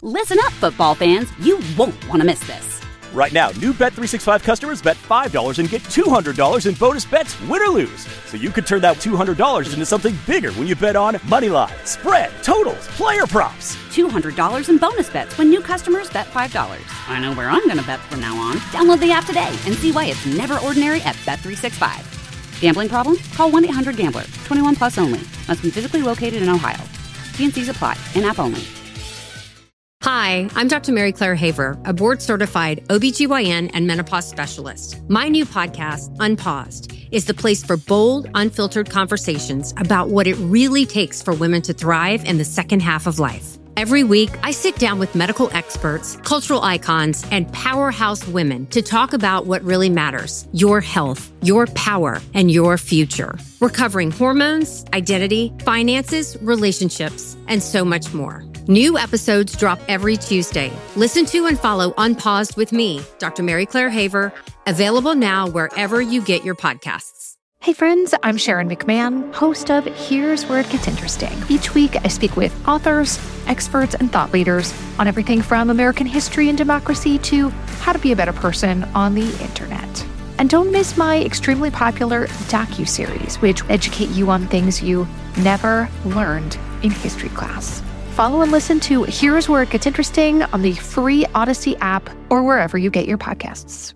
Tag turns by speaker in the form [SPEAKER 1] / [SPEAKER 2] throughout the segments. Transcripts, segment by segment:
[SPEAKER 1] Listen up, football fans. You won't want to miss this.
[SPEAKER 2] Right now, new Bet365 customers bet $5 and get $200 in bonus bets, win or lose. So you could turn that $200 into something bigger when you bet on moneyline, spread, totals, player props.
[SPEAKER 1] $200 in bonus bets when new customers bet $5. I know where I'm going to bet from now on. Download the app today and see why it's never ordinary at Bet365. Gambling problem? Call 1-800-GAMBLER. 21 plus only. Must be physically located in Ohio. T&Cs apply. In-app only.
[SPEAKER 3] Hi, I'm Dr. Mary Claire Haver, a board-certified OBGYN and menopause specialist. My new podcast, Unpaused, is the place for bold, unfiltered conversations about what it really takes for women to thrive in the second half of life. Every week, I sit down with medical experts, cultural icons, and powerhouse women to talk about what really matters: your health, your power, and your future. We're covering hormones, identity, finances, relationships, and so much more. New episodes drop every Tuesday. Listen to and follow Unpaused with me, Dr. Mary Claire Haver, available now wherever you get your podcasts.
[SPEAKER 4] Hey friends, I'm Sharon McMahon, host of Here's Where It Gets Interesting. Each week, I speak with authors, experts, and thought leaders on everything from American history and democracy to how to be a better person on the internet. And don't miss my extremely popular docuseries, which educate you on things you never learned in history class. Follow and listen to Here's Where It Gets Interesting on the free Odyssey app or wherever you get your podcasts.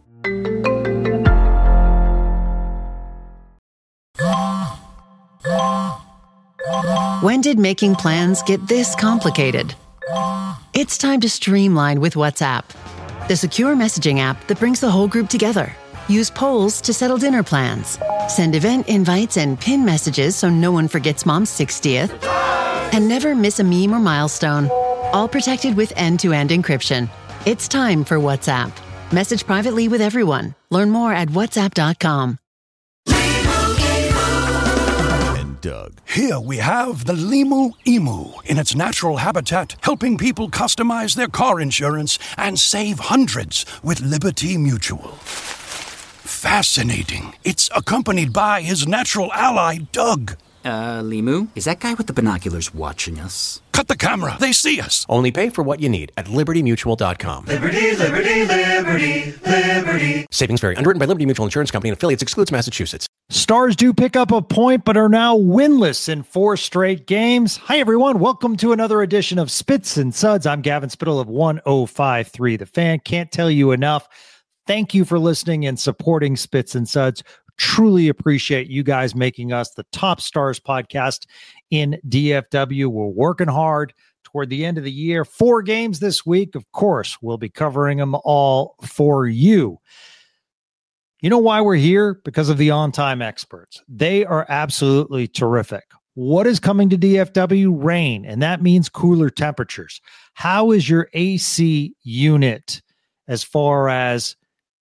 [SPEAKER 5] When did making plans get this complicated? It's time to streamline with WhatsApp, the secure messaging app that brings the whole group together. Use polls to settle dinner plans. Send event invites and pin messages so no one forgets Mom's 60th. And never miss a meme or milestone. All protected with end-to-end encryption. It's time for WhatsApp. Message privately with everyone. Learn more at whatsapp.com.
[SPEAKER 6] And Doug. Here we have the Limu Emu in its natural habitat, helping people customize their car insurance and save hundreds with Liberty Mutual. Fascinating. It's accompanied by his natural ally, Doug.
[SPEAKER 7] Limu? Is that guy with the binoculars watching us?
[SPEAKER 6] Cut the camera. They see us.
[SPEAKER 8] Only pay for what you need at libertymutual.com.
[SPEAKER 9] Liberty, liberty, liberty, liberty.
[SPEAKER 8] Savings vary. Underwritten by Liberty Mutual Insurance Company and affiliates. Excludes Massachusetts.
[SPEAKER 10] Stars do pick up a point, but are now winless in 4 straight games. Hi, everyone. Welcome to another edition of Spits and Suds. I'm Gavin Spittle of 105.3 The Fan. Can't tell you enough. Thank you for listening and supporting Spits and Suds. Truly appreciate you guys making us the top Stars podcast in DFW. We're working hard toward the end of the year. 4 games this week. Of course, we'll be covering them all for you. You know why we're here? Because of the on-time experts. They are absolutely terrific. What is coming to DFW? Rain, and that means cooler temperatures. How is your AC unit as far as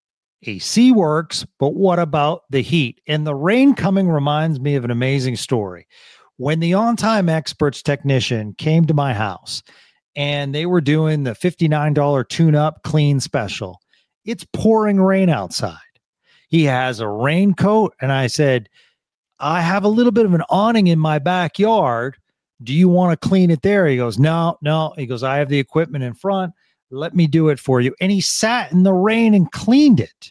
[SPEAKER 10] AC works, but what about the heat? And the rain coming reminds me of an amazing story. When the on-time experts technician came to my house and they were doing the $59 tune-up clean special, it's pouring rain outside. He has a raincoat, and I said, I have a little bit of an awning in my backyard. Do you want to clean it there? He goes, no. He goes, I have the equipment in front. Let me do it for you. And he sat in the rain and cleaned it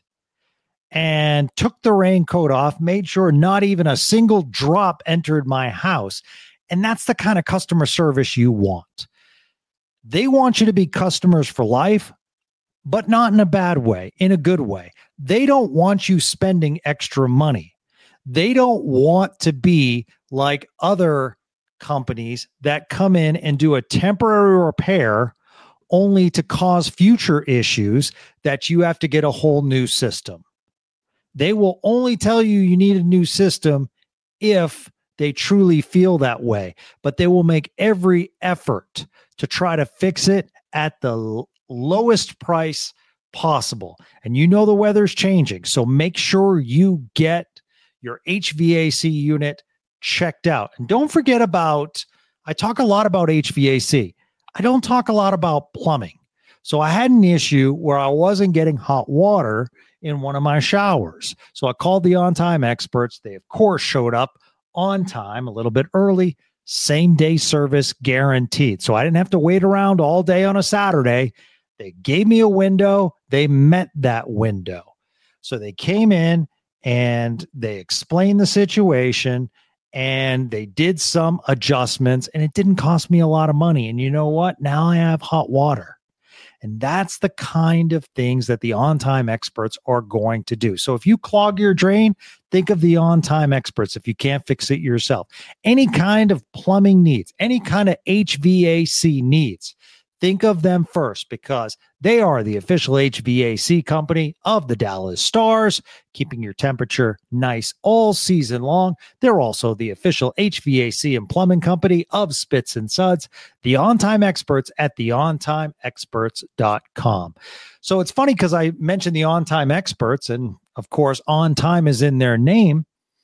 [SPEAKER 10] and took the raincoat off, made sure not even a single drop entered my house. And that's the kind of customer service you want. They want you to be customers for life, but not in a bad way, in a good way. They don't want you spending extra money. They don't want to be like other companies that come in and do a temporary repair only to cause future issues that you have to get a whole new system. They will only tell you you need a new system if they truly feel that way, but they will make every effort to try to fix it at the lowest price possible. And you know the weather's changing, so make sure you get your HVAC unit checked out. And don't forget about, I talk a lot about HVAC. I don't talk a lot about plumbing. So I had an issue where I wasn't getting hot water in one of my showers. So I called the on-time experts. They, of course, showed up on time, a little bit early, same day service guaranteed. So I didn't have to wait around all day on a Saturday. They gave me a window. They met that window. So they came in and they explained the situation and they did some adjustments, and it didn't cost me a lot of money. And you know what? Now I have hot water. And that's the kind of things that the On-Time Experts are going to do. So if you clog your drain, think of the On-Time Experts if you can't fix it yourself. Any kind of plumbing needs, any kind of HVAC needs, think of them first, because they are the official HVAC company of the Dallas Stars, keeping your temperature nice all season long. They're also the official HVAC and plumbing company of Spits and Suds, the On-Time Experts at theontimeexperts.com. So it's funny because I mentioned the On-Time Experts, and of course, On Time is in their name.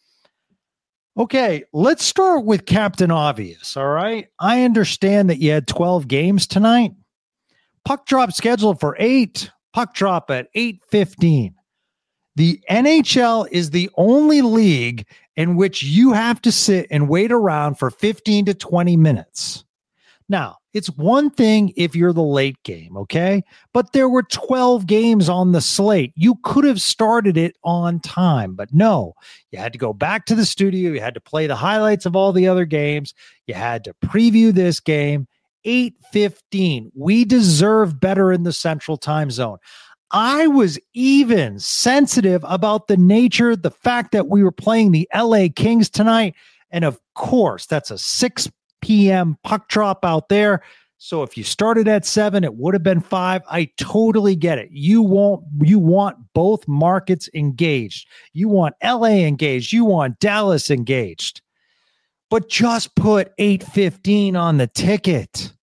[SPEAKER 10] Okay, let's start with Captain Obvious, all right? I understand that you had 12 games tonight. Puck drop scheduled for 8. Puck drop at 8:15. The NHL is the only league in which you have to sit and wait around for 15 to 20 minutes. Now, it's one thing if you're the late game, okay? But there were 12 games on the slate. You could have started it on time, but no. You had to go back to the studio. You had to play the highlights of all the other games. You had to preview this game. 8:15. We deserve better in the Central Time Zone. I was even sensitive about the nature, the fact that we were playing the LA Kings tonight. And of course, that's a 6 p.m. puck drop out there. So if you started at 7, it would have been 5. I totally get it. You want both markets engaged. You want LA engaged. You want Dallas engaged. But just put 8:15 on the ticket.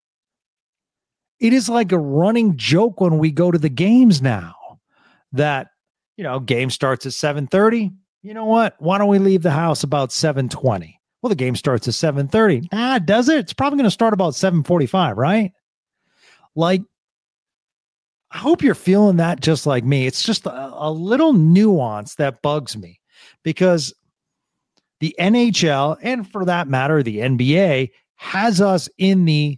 [SPEAKER 10] It is like a running joke when we go to the games now that, game starts at 7:30. You know what? Why don't we leave the house about 7:20? Well, the game starts at 7:30. Does it? It's probably going to start about 7:45, right? Like, I hope you're feeling that just like me. It's just a little nuance that bugs me, because the NHL, and for that matter, the NBA, has us in the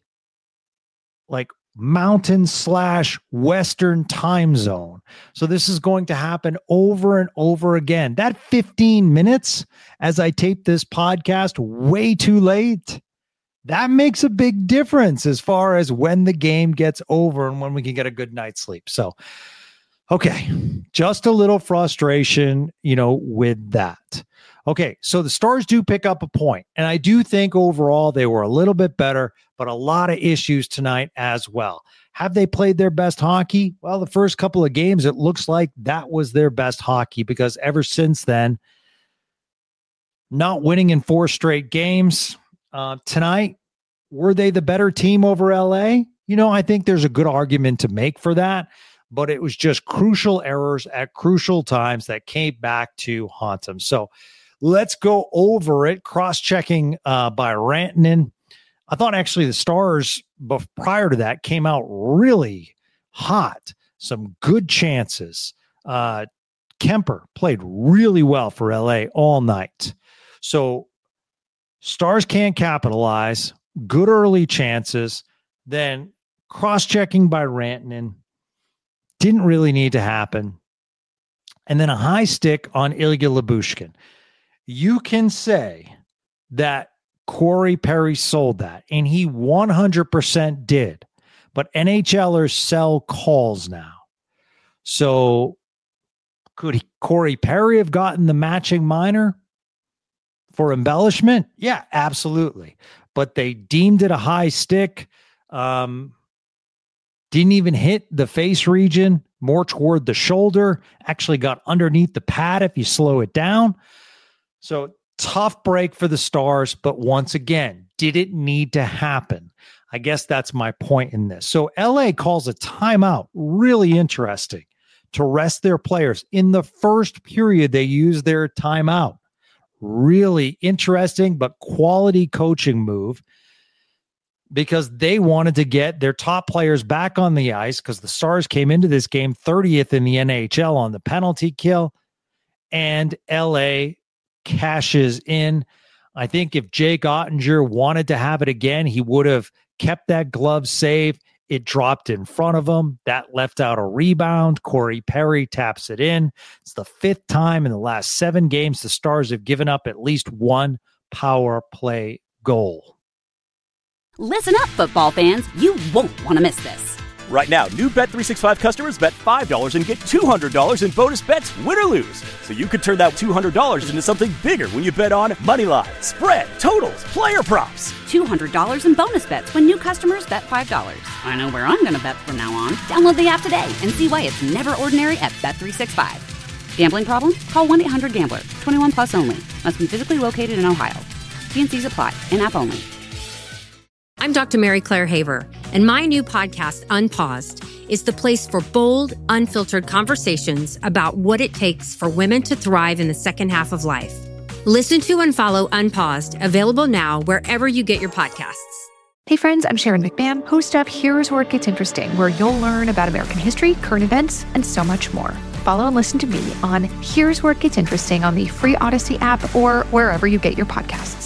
[SPEAKER 10] mountain/western time zone. So this is going to happen over and over again. That 15 minutes as I tape this podcast way too late, that makes a big difference as far as when the game gets over and when we can get a good night's sleep. So, okay, just a little frustration, with that. Okay, so the Stars do pick up a point, and I do think overall they were a little bit better, but a lot of issues tonight as well. Have they played their best hockey? Well, the first couple of games, it looks like that was their best hockey, because ever since then, not winning in 4 straight games. Tonight, were they the better team over LA? I think there's a good argument to make for that, but it was just crucial errors at crucial times that came back to haunt them. So let's go over it. Cross-checking by Rantanen. I thought actually the Stars, prior to that, came out really hot. Some good chances. Kemper played really well for LA all night. So Stars can't capitalize. Good early chances. Then cross-checking by Rantanen. Didn't really need to happen. And then a high stick on Ilya Lyubushkin. You can say that Corey Perry sold that, and he 100% did. But NHLers sell calls now. So could Corey Perry have gotten the matching minor for embellishment? Yeah, absolutely. But they deemed it a high stick. Didn't even hit the face region, more toward the shoulder. Actually got underneath the pad if you slow it down. So tough break for the Stars, but once again, did it need to happen? I guess that's my point in this. So LA calls a timeout. Really interesting, to rest their players. In the first period, they use their timeout. Really interesting, but quality coaching move, because they wanted to get their top players back on the ice, because the Stars came into this game 30th in the NHL on the penalty kill, and LA cashes in. I think if Jake Ottinger wanted to have it again, he would have kept that glove save. It dropped in front of him. That left out a rebound. Corey Perry taps it in. It's the 5th time in the last 7 games the Stars have given up at least one power play goal.
[SPEAKER 1] Listen up, football fans. You won't want to miss this.
[SPEAKER 2] Right now, new Bet365 customers bet $5 and get $200 in bonus bets, win or lose. So you could turn that $200 into something bigger when you bet on moneyline, spread, totals, player props.
[SPEAKER 1] $200 in bonus bets when new customers bet $5. I know where I'm going to bet from now on. Download the app today and see why it's never ordinary at Bet365. Gambling problem? Call 1-800-GAMBLER. 21 plus only. Must be physically located in Ohio. T&Cs apply. In-app only.
[SPEAKER 3] I'm Dr. Mary Claire Haver, and my new podcast, Unpaused, is the place for bold, unfiltered conversations about what it takes for women to thrive in the second half of life. Listen to and follow Unpaused, available now wherever you get your podcasts.
[SPEAKER 4] Hey friends, I'm Sharon McMahon, host of Here's Where It Gets Interesting, where you'll learn about American history, current events, and so much more. Follow and listen to me on Here's Where It Gets Interesting on the free Odyssey app or wherever you get your podcasts.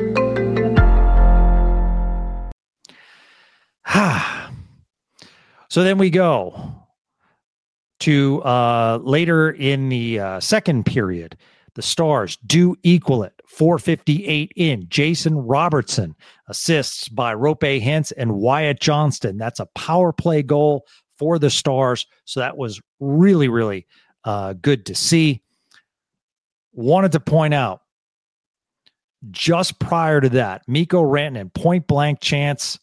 [SPEAKER 10] So then we go to later in the second period. The Stars do equal it. 4:58 in. Jason Robertson assists by Rope Hintz and Wyatt Johnston. That's a power play goal for the Stars. So that was really, really good to see. Wanted to point out, just prior to that, Mikko Rantanen, point blank chance.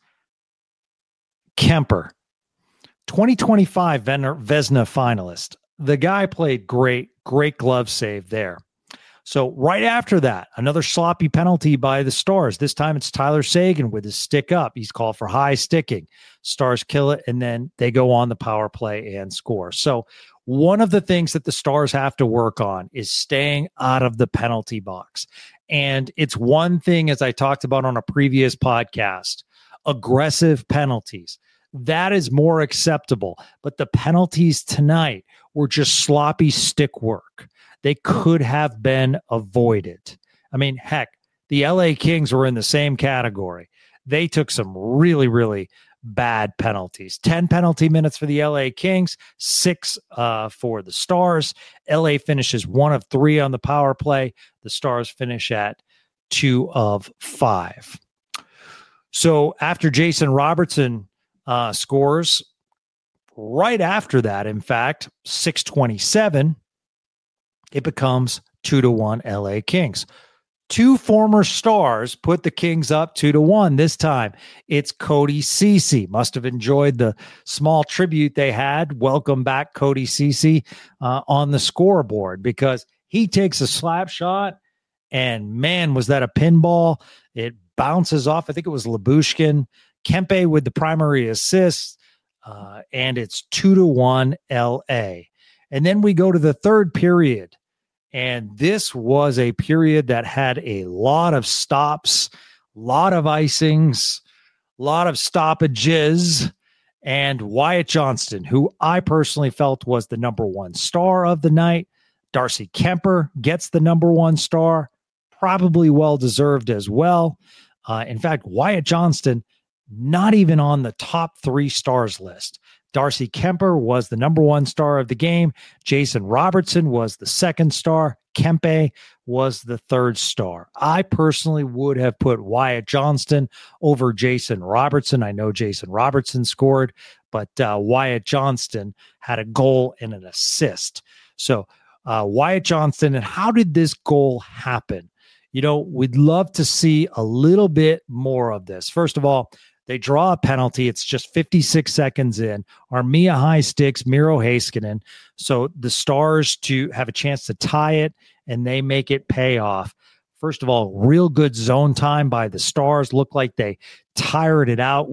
[SPEAKER 10] Kemper, 2025 Vezina finalist. The guy played great glove save there. So right after that, another sloppy penalty by the Stars. This time it's Tyler Seguin with his stick up. He's called for high sticking. Stars kill it, and then they go on the power play and score. So one of the things that the Stars have to work on is staying out of the penalty box. And it's one thing, as I talked about on a previous podcast, aggressive penalties. That is more acceptable. But the penalties tonight were just sloppy stick work. They could have been avoided. I mean, heck, the LA Kings were in the same category. They took some really, really bad penalties. 10 penalty minutes for the LA Kings, 6 for the Stars. LA finishes 1 of 3 on the power play. The Stars finish at 2 of 5. So after Jason Robertson scores, right after that, in fact, 6:27, it becomes 2-1 LA Kings. 2 former Stars put the Kings up 2-1. This time it's Cody Ceci. Must have enjoyed the small tribute they had. Welcome back, Cody Ceci, on the scoreboard, because he takes a slap shot, and man, was that a pinball. It bounces off. I think it was Lyubushkin. Kempe with the primary assist, and it's 2-1 LA. And then we go to the third period, and this was a period that had a lot of stops, a lot of icings, a lot of stoppages, and Wyatt Johnston, who I personally felt was the number 1 star of the night. Darcy Kemper gets the number 1 star, probably well-deserved as well. In fact, Wyatt Johnston, not even on the top 3 stars list. Darcy Kemper was the number 1 star of the game. Jason Robertson was the 2nd star. Kempe was the 3rd star. I personally would have put Wyatt Johnston over Jason Robertson. I know Jason Robertson scored, but Wyatt Johnston had a goal and an assist. So Wyatt Johnston, and how did this goal happen? You know, we'd love to see a little bit more of this. First of all, they draw a penalty. It's just 56 seconds in. Armia high sticks Miro Heiskanen. So the Stars to have a chance to tie it, and they make it pay off. First of all, real good zone time by the Stars. Looked like they tired out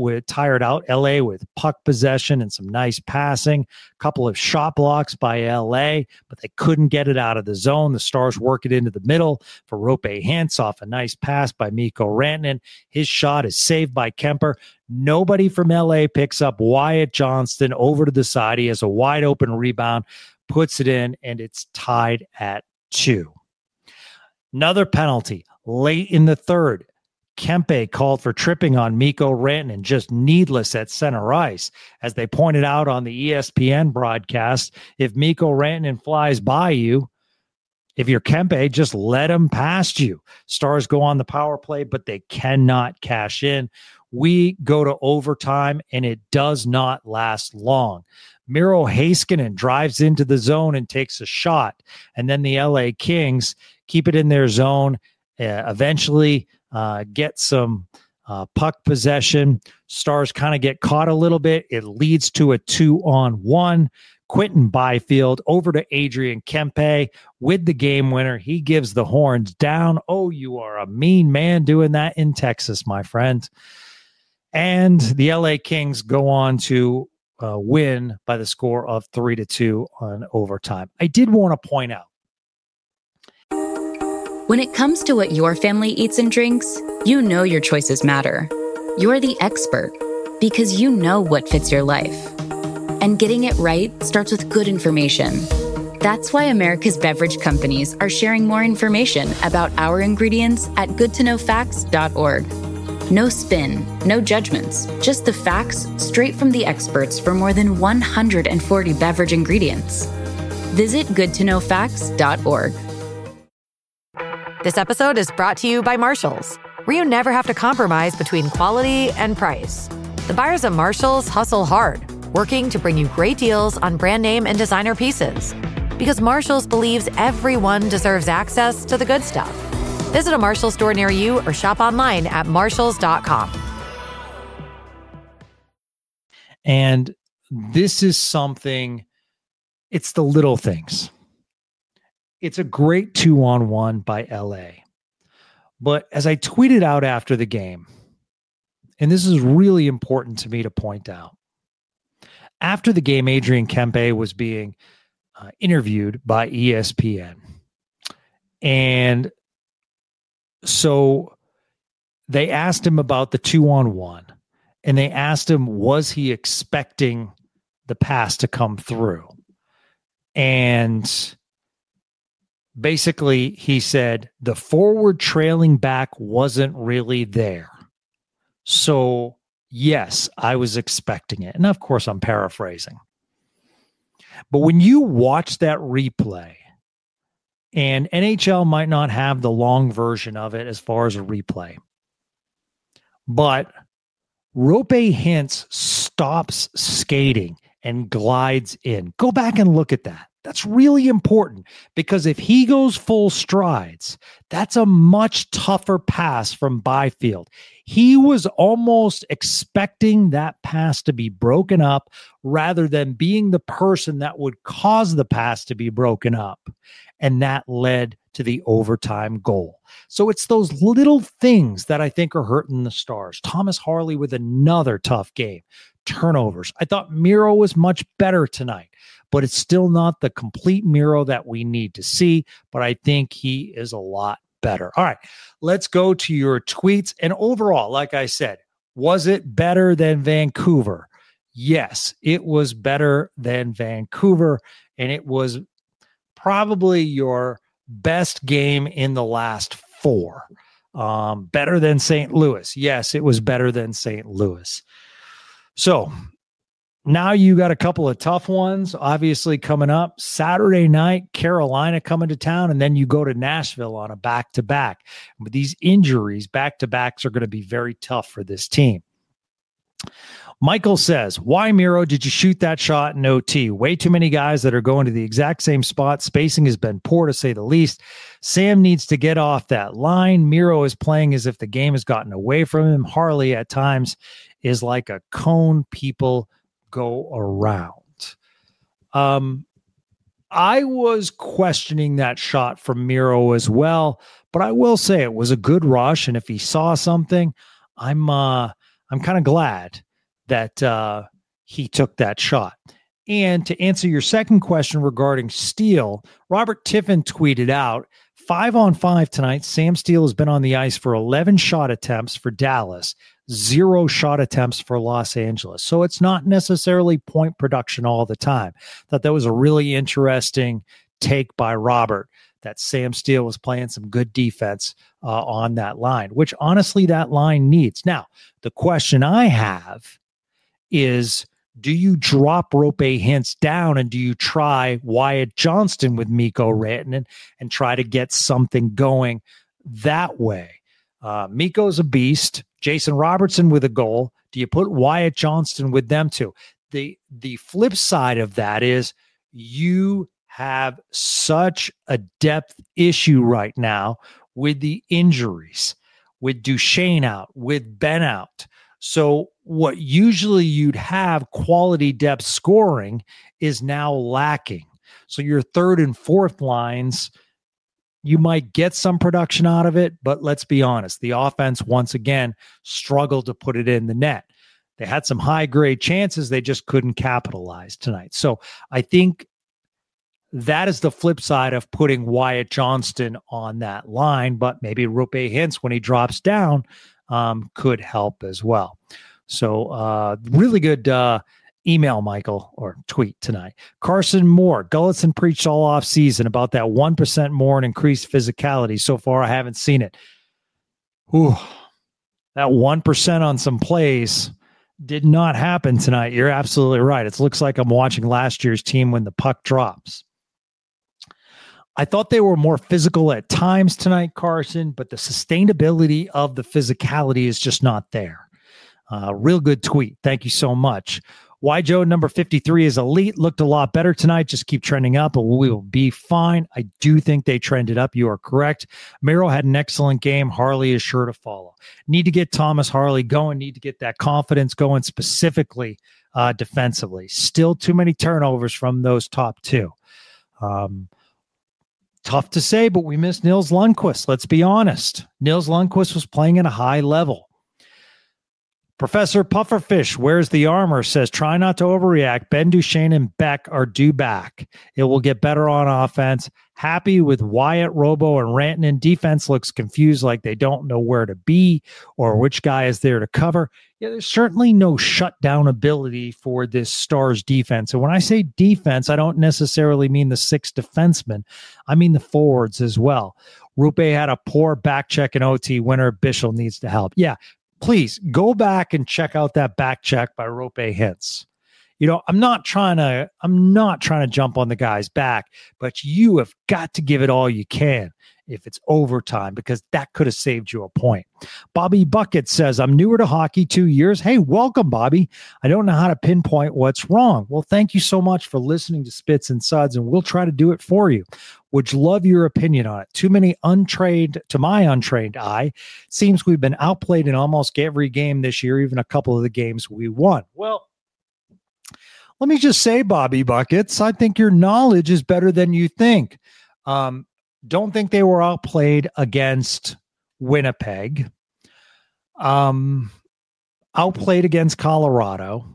[SPEAKER 10] LA with puck possession and some nice passing. A couple of shot blocks by LA, but they couldn't get it out of the zone. The Stars work it into the middle for Rope Hintz off a nice pass by Mikko Rantanen. His shot is saved by Kemper. Nobody from LA picks up Wyatt Johnston over to the side. He has a wide open rebound, puts it in, and it's tied at 2. Another penalty late in the third. Kempe called for tripping on Mikko Rantanen, just needless at center ice. As they pointed out on the ESPN broadcast, if Mikko Rantanen flies by you, if you're Kempe, just let him past you. Stars go on the power play, but they cannot cash in. We go to overtime, and it does not last long. Miro Heiskanen drives into the zone and takes a shot, and then the LA Kings keep it in their zone, eventually get some puck possession. Stars kind of get caught a little bit. It leads to a 2-on-1. Quentin Byfield over to Adrian Kempe with the game winner. He gives the horns down. Oh, you are a mean man doing that in Texas, my friend. And the LA Kings go on to win by the score of 3-2 on overtime. I did want to point out,
[SPEAKER 11] when it comes to what your family eats and drinks, you know your choices matter. You're the expert because you know what fits your life. And getting it right starts with good information. That's why America's beverage companies are sharing more information about our ingredients at goodtoknowfacts.org. No spin, no judgments, just the facts straight from the experts for more than 140 beverage ingredients. Visit goodtoknowfacts.org.
[SPEAKER 12] This episode is brought to you by Marshalls, where you never have to compromise between quality and price. The buyers at Marshalls hustle hard, working to bring you great deals on brand name and designer pieces. Because Marshalls believes everyone deserves access to the good stuff. Visit a Marshalls store near you or shop online at marshalls.com.
[SPEAKER 10] And this is something, it's the little things. It's a great 2-on-1 by LA. But as I tweeted out after the game, and this is really important to me to point out, after the game, Adrian Kempe was being interviewed by ESPN. And so they asked him about the 2-on-1, and they asked him, was he expecting the pass to come through? And basically he said the forward trailing back wasn't really there. So yes, I was expecting it. And of course, I'm paraphrasing. But when you watch that replay, and NHL might not have the long version of it as far as a replay, but Roope Hintz stops skating and glides in. Go back and look at that. That's really important because if he goes full strides, that's a much tougher pass from Byfield. He was almost expecting that pass to be broken up rather than being the person that would cause the pass to be broken up. And that led to the overtime goal. So it's those little things that I think are hurting the Stars. Thomas Harley with another tough game. Turnovers. I thought Miro was much better tonight, but it's still not the complete Miro that we need to see, but I think he is a lot better. All right, let's go to your tweets. And overall, like I said, was it better than Vancouver? Yes, it was better than Vancouver, and it was probably your best game in the last four. Better than St. Louis. Yes, it was better than St. Louis. So now you got a couple of tough ones, obviously, coming up. Saturday night, Carolina coming to town, and then you go to Nashville on a back-to-back. With these injuries, back-to-backs are going to be very tough for this team. Michael says, why, Miro, did you shoot that shot in OT? Way too many guys that are going to the exact same spot. Spacing has been poor, to say the least. Sam needs to get off that line. Miro is playing as if the game has gotten away from him. Harley, at times, is like a cone people go around. I was questioning that shot from Miro as well, but I will say it was a good rush, and if he saw something, I'm kind of glad that he took that shot. And to answer your second question regarding Steele, Robert Tiffin tweeted out, 5-on-5 tonight, Sam Steele has been on the ice for 11 shot attempts for Dallas, 0 shot attempts for Los Angeles. So it's not necessarily point production all the time. Thought that was a really interesting take by Robert that Sam Steele was playing some good defense on that line, which honestly that line needs. Now, the question I have is, do you drop Roope Hintz down and do you try Wyatt Johnston with Mikko Rantanen and try to get something going that way? Mikko's a beast. Jason Robertson with a goal. Do you put Wyatt Johnston with them too? The flip side of that is you have such a depth issue right now with the injuries, with Duchesne out, with Ben out. So what usually you'd have quality depth scoring is now lacking. So your third and fourth lines, you might get some production out of it, but let's be honest, the offense once again struggled to put it in the net. They had some high grade chances, they just couldn't capitalize tonight. So I think that is the flip side of putting Wyatt Johnston on that line, but maybe Roope Hintz, when he drops down, could help as well. So really good email, Michael, or tweet tonight. Carson Moore, Gulletson preached all off season about that 1% more and increased physicality. So far, I haven't seen it. Ooh, that 1% on some plays did not happen tonight. You're absolutely right. It looks like I'm watching last year's team when the puck drops. I thought they were more physical at times tonight, Carson, but the sustainability of the physicality is just not there. Real good tweet. Thank you so much. Why Joe number 53 is elite. Looked a lot better tonight. Just keep trending up and we will be fine. I do think they trended up. You are correct. Miro had an excellent game. Harley is sure to follow. Need to get Thomas Harley going. Need to get that confidence going, specifically defensively. Still too many turnovers from those top two. Tough to say, but we missed Nils Lundkvist. Let's be honest. Nils Lundkvist was playing at a high level. Professor Pufferfish, where's the armor? Says, try not to overreact. Ben Duchesne and Beck are due back. It will get better on offense. Happy with Wyatt, Robo, and Rantanen. Defense looks confused, like they don't know where to be or which guy is there to cover. Yeah, there's certainly no shutdown ability for this Stars defense. And when I say defense, I don't necessarily mean the six defensemen. I mean the forwards as well. Roope had a poor back check in OT. Winner Bischel needs to help. Yeah, please go back and check out that back check by Roope Hintz. You know, I'm not trying to jump on the guy's back, but you have got to give it all you can if it's overtime, because that could have saved you a point. Bobby Bucket says, I'm newer to hockey 2 years. Hey, welcome, Bobby. I don't know how to pinpoint what's wrong. Well, thank you so much for listening to Spits and Suds, and we'll try to do it for you. Would love your opinion on it. Too many to my untrained eye. Seems we've been outplayed in almost every game this year, even a couple of the games we won. Well, let me just say, Bobby Buckets, I think your knowledge is better than you think. Don't think they were outplayed against Winnipeg. Outplayed against Colorado.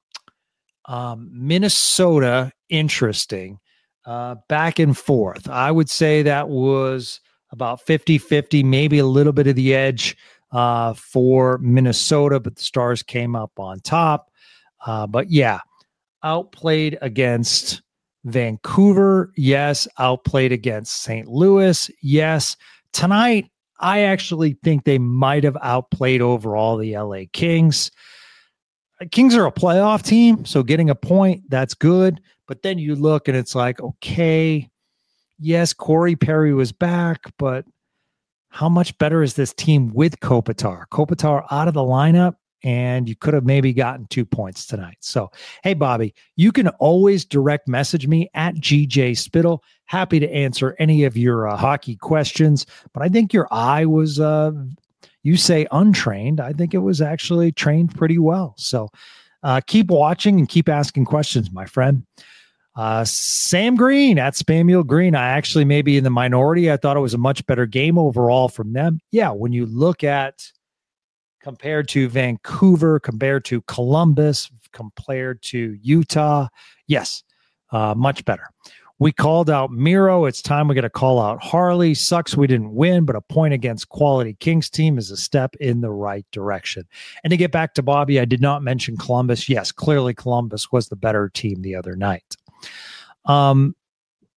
[SPEAKER 10] Minnesota, interesting. Back and forth. I would say that was about 50-50, maybe a little bit of the edge for Minnesota, but the Stars came up on top. But yeah, outplayed against Vancouver, yes. Outplayed against St. Louis, yes. Tonight, I actually think they might have outplayed overall the LA Kings. Kings are a playoff team, so getting a point, that's good. But then you look and it's like, okay, yes, Corey Perry was back, but how much better is this team with Kopitar? Kopitar out of the lineup, and you could have maybe gotten 2 points tonight. So, hey, Bobby, you can always direct message me at GJ Spittle. Happy to answer any of your hockey questions. But I think your eye was, you say untrained. I think it was actually trained pretty well. So keep watching and keep asking questions, my friend. Sam Green at Spamuel Green. I actually may be in the minority. I thought it was a much better game overall from them. Yeah, when you look at compared to Vancouver, compared to Columbus, compared to Utah. Yes, much better. We called out Miro. It's time we got to call out Harley. Sucks we didn't win, but a point against quality Kings team is a step in the right direction. And to get back to Bobby, I did not mention Columbus. Yes, clearly Columbus was the better team the other night. I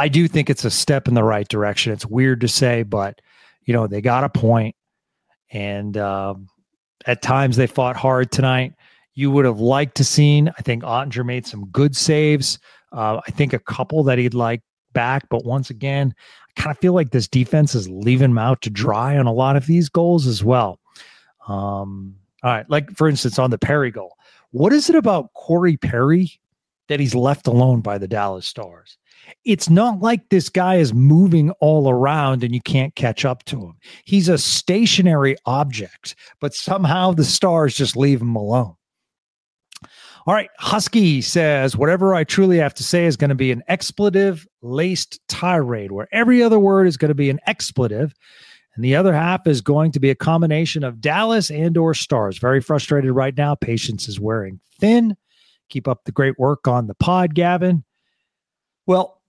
[SPEAKER 10] I do think it's a step in the right direction. It's weird to say, but they got a point, and at times they fought hard tonight. You would have liked to seen, I think Ottinger made some good saves. I think a couple that he'd like back, but once again, I kind of feel like this defense is leaving him out to dry on a lot of these goals as well. All right, like for instance, on the Perry goal, what is it about Corey Perry that he's left alone by the Dallas Stars? It's not like this guy is moving all around and you can't catch up to him. He's a stationary object, but somehow the Stars just leave him alone. All right, Husky says, whatever I truly have to say is going to be an expletive-laced tirade, where every other word is going to be an expletive, and the other half is going to be a combination of Dallas and or Stars. Very frustrated right now. Patience is wearing thin. Keep up the great work on the pod, Gavin. Well,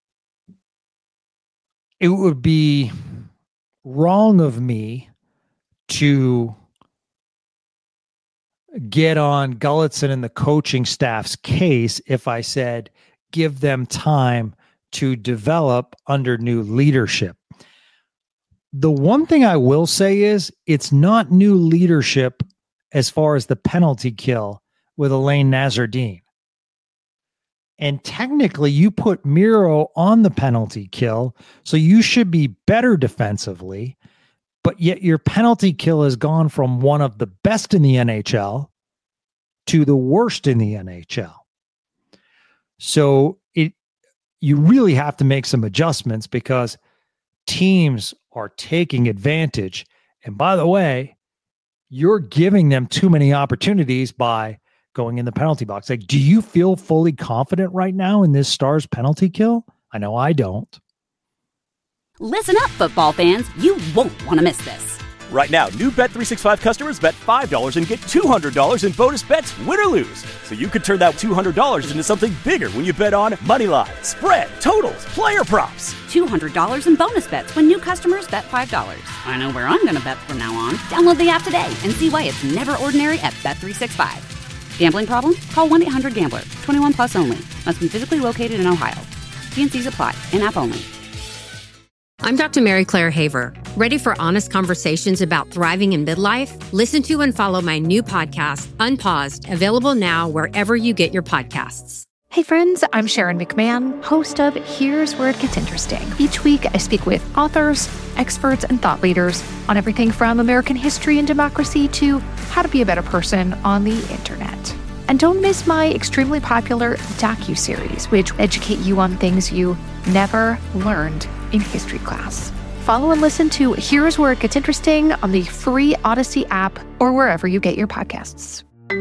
[SPEAKER 10] it would be wrong of me to get on Gulutzan and the coaching staff's case if I said give them time to develop under new leadership. The one thing I will say is it's not new leadership as far as the penalty kill with Alain Nasreddine. And technically you put Miro on the penalty kill, so you should be better defensively. But yet your penalty kill has gone from one of the best in the NHL to the worst in the NHL. So you really have to make some adjustments because teams are taking advantage. And by the way, you're giving them too many opportunities by going in the penalty box. Like, do you feel fully confident right now in this Stars penalty kill? I know I don't.
[SPEAKER 1] Listen up, football fans. You won't want to miss this.
[SPEAKER 2] Right now, new Bet365 customers bet $5 and get $200 in bonus bets, win or lose. So you could turn that $200 into something bigger when you bet on Moneyline, spread, totals, player props.
[SPEAKER 1] $200 in bonus bets when new customers bet $5. I know where I'm going to bet from now on. Download the app today and see why it's never ordinary at Bet365. Gambling problem? Call 1-800-GAMBLER. 21 plus only. Must be physically located in Ohio. T&Cs apply. In-app only.
[SPEAKER 3] I'm Dr. Mary Claire Haver. Ready for honest conversations about thriving in midlife? Listen to and follow my new podcast, Unpaused, available now wherever you get your podcasts.
[SPEAKER 4] Hey friends, I'm Sharon McMahon, host of Here's Where It Gets Interesting. Each week, I speak with authors, experts, and thought leaders on everything from American history and democracy to how to be a better person on the internet. And don't miss my extremely popular docuseries, which educate you on things you never learned in history class. Follow and listen to Here's Where It Gets Interesting on the free Odyssey app or wherever you get your podcasts.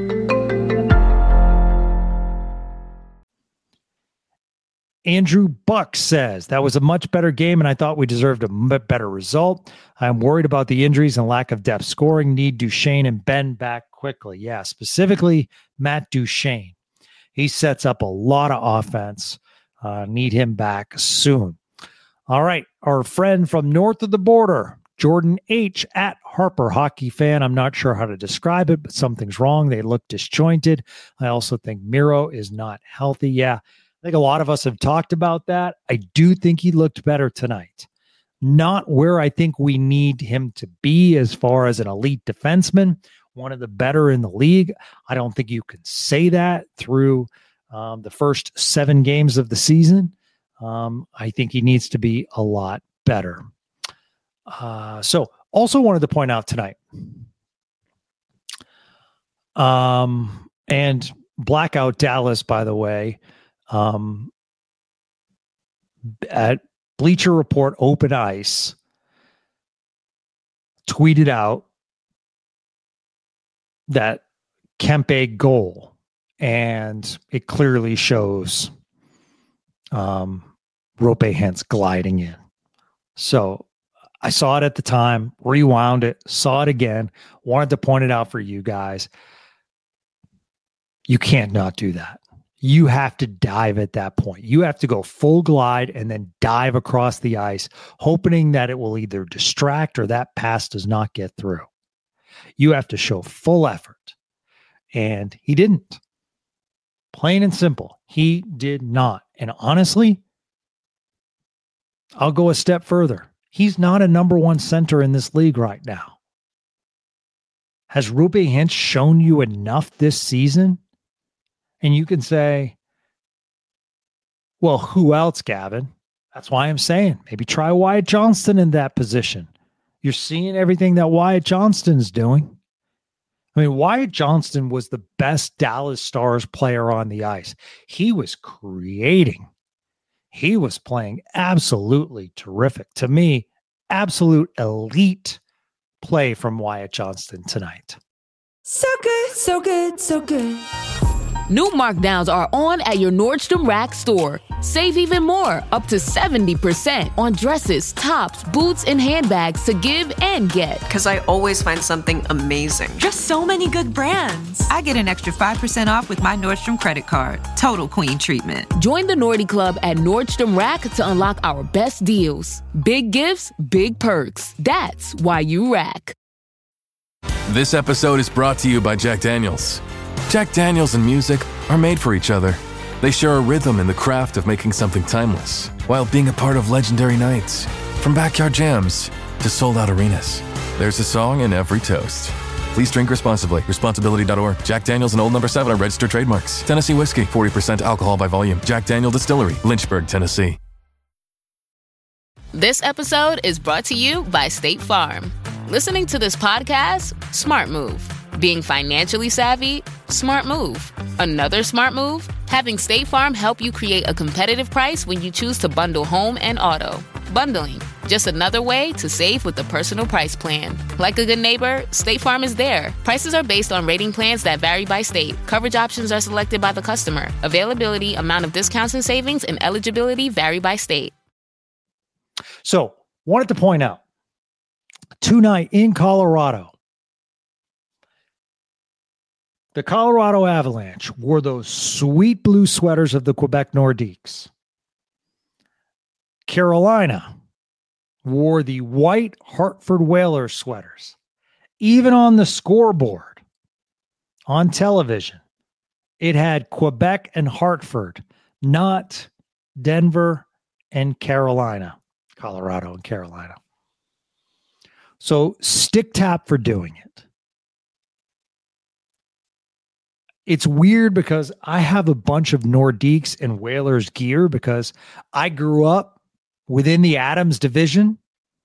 [SPEAKER 10] Andrew Buck says, that was a much better game and I thought we deserved a better result. I'm worried about the injuries and lack of depth scoring. Need Duchesne and Ben back quickly. Yeah, specifically Matt Duchesne. He sets up a lot of offense. Need him back soon. All right, our friend from north of the border, Jordan H. at Harper Hockey Fan. I'm not sure how to describe it, but something's wrong. They look disjointed. I also think Miro is not healthy. Yeah, I think a lot of us have talked about that. I do think he looked better tonight. Not where I think we need him to be as far as an elite defenseman, one of the better in the league. I don't think you can say that through the first 7 games of the season. I think he needs to be a lot better. So also wanted to point out tonight, and Blackout Dallas, by the way, at Bleacher Report Open Ice tweeted out that Kempe goal, and it clearly shows Roope Hintz gliding in. So I saw it at the time, rewound it, saw it again, wanted to point it out for you guys. You can't not do that. You have to dive at that point. You have to go full glide and then dive across the ice, hoping that it will either distract or that pass does not get through. You have to show full effort. And he didn't. Plain and simple. He did not. And honestly, I'll go a step further. He's not a number one center in this league right now. Has Roope Hintz shown you enough this season? And you can say, well, who else, Gavin? That's why I'm saying maybe try Wyatt Johnston in that position. You're seeing everything that Wyatt Johnston's doing. I mean, Wyatt Johnston was the best Dallas Stars player on the ice. He was creating. He was playing absolutely terrific. To me, absolute elite play from Wyatt Johnston tonight.
[SPEAKER 13] So good, so good, so good.
[SPEAKER 14] New markdowns are on at your Nordstrom Rack store. Save even more, up to 70% on dresses, tops, boots, and handbags to give and get.
[SPEAKER 15] Because I always find something amazing.
[SPEAKER 13] Just so many good brands. I get an extra 5% off with my Nordstrom credit card. Total queen treatment.
[SPEAKER 14] Join the Nordy Club at Nordstrom Rack to unlock our best deals. Big gifts, big perks. That's why you rack.
[SPEAKER 16] This episode is brought to you by Jack Daniels. Jack Daniels and music are made for each other. They share a rhythm in the craft of making something timeless, while being a part of legendary nights. From backyard jams to sold-out arenas, there's a song in every toast. Please drink responsibly. Responsibility.org. Jack Daniels and Old No. 7 are registered trademarks. Tennessee whiskey, 40% alcohol by volume. Jack Daniel Distillery, Lynchburg, Tennessee.
[SPEAKER 14] This episode is brought to you by State Farm. Listening to this podcast? Smart move. Being financially savvy? Smart move. Another smart move? Having State Farm help you create a competitive price when you choose to bundle home and auto. Bundling, just another way to save with the Personal Price Plan. Like a good neighbor, State Farm is there. Prices are based on rating plans that vary by state. Coverage options are selected by the customer. Availability, amount of discounts and savings, and eligibility vary by state.
[SPEAKER 10] So, wanted to point out, tonight in Colorado, the Colorado Avalanche wore those sweet blue sweaters of the Quebec Nordiques. Carolina wore the white Hartford Whalers sweaters. Even on the scoreboard, on television, it had Quebec and Hartford, not Denver and Carolina, Colorado and Carolina. So stick tap for doing it. It's weird because I have a bunch of Nordiques and Whalers gear because I grew up within the Adams division.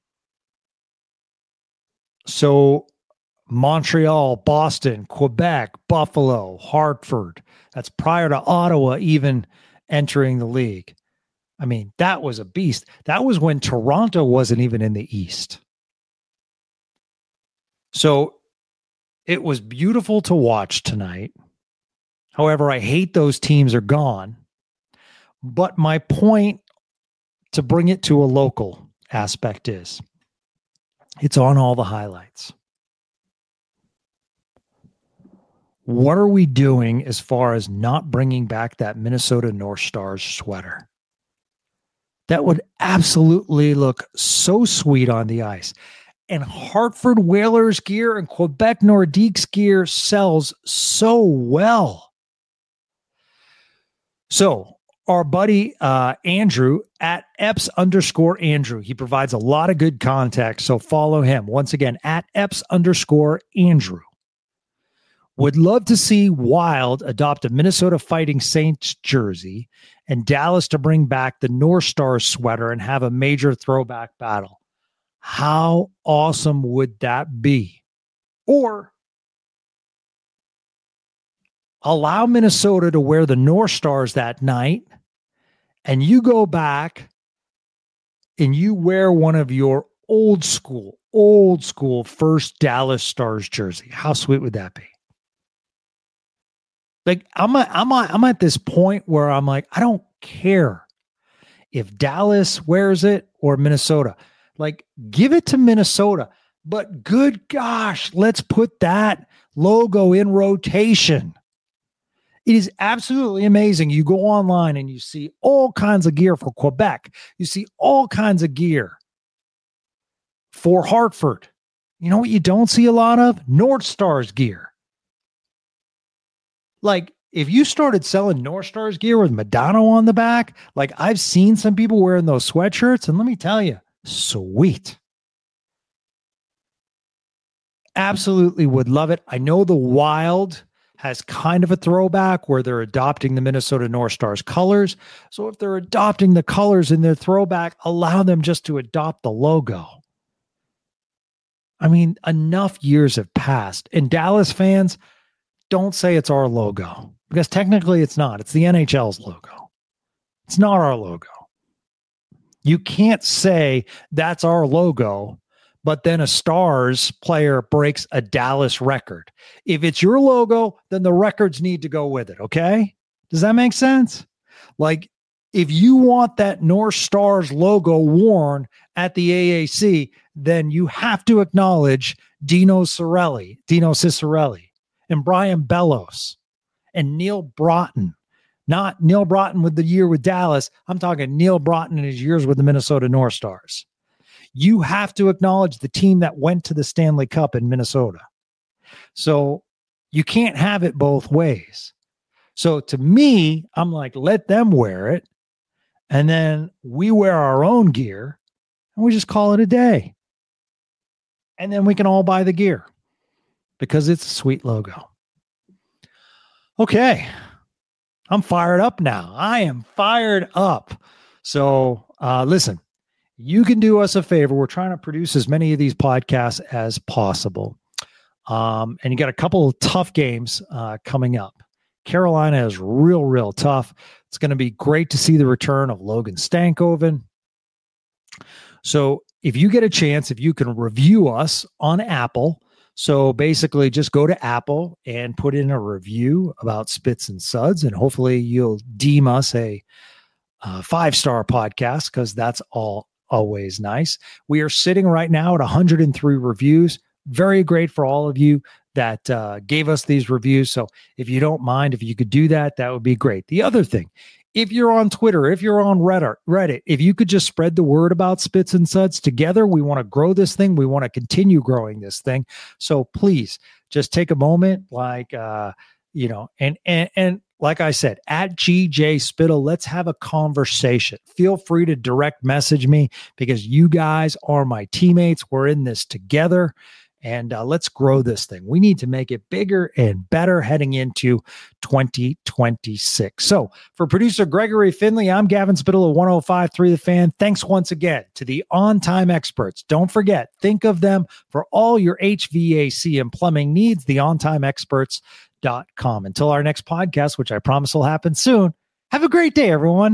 [SPEAKER 10] So Montreal, Boston, Quebec, Buffalo, Hartford. That's prior to Ottawa even entering the league. I mean, that was a beast. That was when Toronto wasn't even in the East. So it was beautiful to watch tonight. However, I hate those teams are gone. But my point to bring it to a local aspect is it's on all the highlights. What are we doing as far as not bringing back that Minnesota North Stars sweater? That would absolutely look so sweet on the ice. And Hartford Whalers gear and Quebec Nordiques gear sells so well. So our buddy Andrew at Epps_Andrew, he provides a lot of good context. So follow him. Once again, at Epps_Andrew. Would love to see Wild adopt a Minnesota Fighting Saints jersey and Dallas to bring back the North Stars sweater and have a major throwback battle. How awesome would that be? Or allow Minnesota to wear the North Stars that night, and you go back and you wear one of your old school first Dallas Stars jersey. How sweet would that be? Like, I'm at this point where I'm like, I don't care if Dallas wears it or Minnesota. Like, give it to Minnesota. But good gosh, let's put that logo in rotation. It is absolutely amazing. You go online and you see all kinds of gear for Quebec. You see all kinds of gear for Hartford. You know what you don't see a lot of? North Stars gear. Like, if you started selling North Stars gear with Madonna on the back, like I've seen some people wearing those sweatshirts, and let me tell you, sweet. Absolutely would love it. I know the Wild has kind of a throwback where they're adopting the Minnesota North Stars colors. So if they're adopting the colors in their throwback, allow them just to adopt the logo. I mean, enough years have passed. And Dallas fans, don't say it's our logo, because technically it's not. It's the NHL's logo. It's not our logo. You can't say that's our logo, but then a Stars player breaks a Dallas record. If it's your logo, then the records need to go with it, okay? Does that make sense? Like, if you want that North Stars logo worn at the AAC, then you have to acknowledge Dino Ciccarelli, and Brian Bellows, and Neil Broughton. Not Neil Broughton with the year with Dallas. I'm talking Neil Broughton in his years with the Minnesota North Stars. You have to acknowledge the team that went to the Stanley Cup in Minnesota. So you can't have it both ways. So to me, I'm like, let them wear it. And then we wear our own gear and we just call it a day. And then we can all buy the gear because it's a sweet logo. Okay. I'm fired up now. I am fired up. So listen, you can do us a favor. We're trying to produce as many of these podcasts as possible. And you got a couple of tough games coming up. Carolina is real tough. It's going to be great to see the return of Logan Stankoven. So if you get a chance, if you can review us on Apple, so basically just go to Apple and put in a review about Spits and Suds, and hopefully you'll deem us a 5-star podcast, because that's always nice. We are sitting right now at 103 reviews. Very great for all of you that gave us these reviews. So if you don't mind, if you could do that, that would be great. The other thing, if you're on Twitter, if you're on Reddit, if you could just spread the word about Spits and Suds together, we want to grow this thing. We want to continue growing this thing. So please just take a moment, like, and like I said, at GJ Spittle, let's have a conversation. Feel free to direct message me, because you guys are my teammates. We're in this together. And let's grow this thing. We need to make it bigger and better heading into 2026. So for producer Gregory Finley, I'm Gavin Spittle of 105.3 The Fan. Thanks once again to the on-time experts. Don't forget, think of them for all your HVAC and plumbing needs, theontimeexperts.com. Until our next podcast, which I promise will happen soon, have a great day, everyone.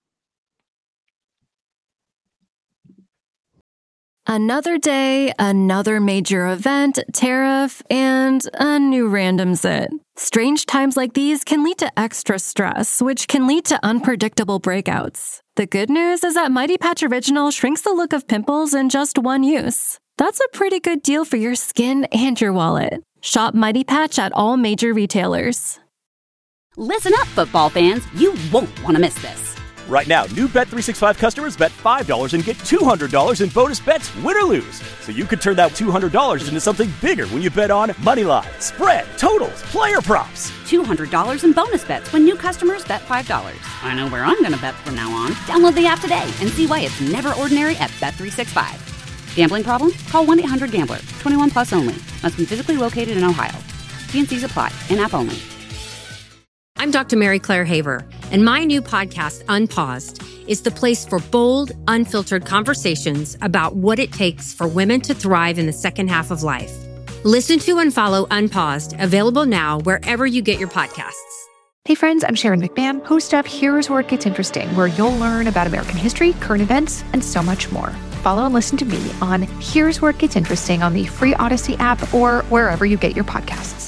[SPEAKER 17] Another day, another major event, tariff, and a new random zit. Strange times like these can lead to extra stress, which can lead to unpredictable breakouts. The good news is that Mighty Patch Original shrinks the look of pimples in just one use. That's a pretty good deal for your skin and your wallet. Shop Mighty Patch at all major retailers.
[SPEAKER 1] Listen up, football fans. You won't want to miss this.
[SPEAKER 2] Right now, new Bet365 customers bet $5 and get $200 in bonus bets, win or lose. So you could turn that $200 into something bigger when you bet on money line, spread, totals, player props.
[SPEAKER 1] $200 in bonus bets when new customers bet $5. I know where I'm going to bet from now on. Download the app today and see why it's never ordinary at Bet365. Gambling problem? Call 1-800-GAMBLER. 21 plus only. Must be physically located in Ohio. T&Cs apply. In-app only.
[SPEAKER 3] I'm Dr. Mary Claire Haver, and my new podcast, Unpaused, is the place for bold, unfiltered conversations about what it takes for women to thrive in the second half of life. Listen to and follow Unpaused, available now wherever you get your podcasts.
[SPEAKER 4] Hey friends, I'm Sharon McMahon, host of Here's Where It Gets Interesting, where you'll learn about American history, current events, and so much more. Follow and listen to me on Here's Where It Gets Interesting on the free Odyssey app or wherever you get your podcasts.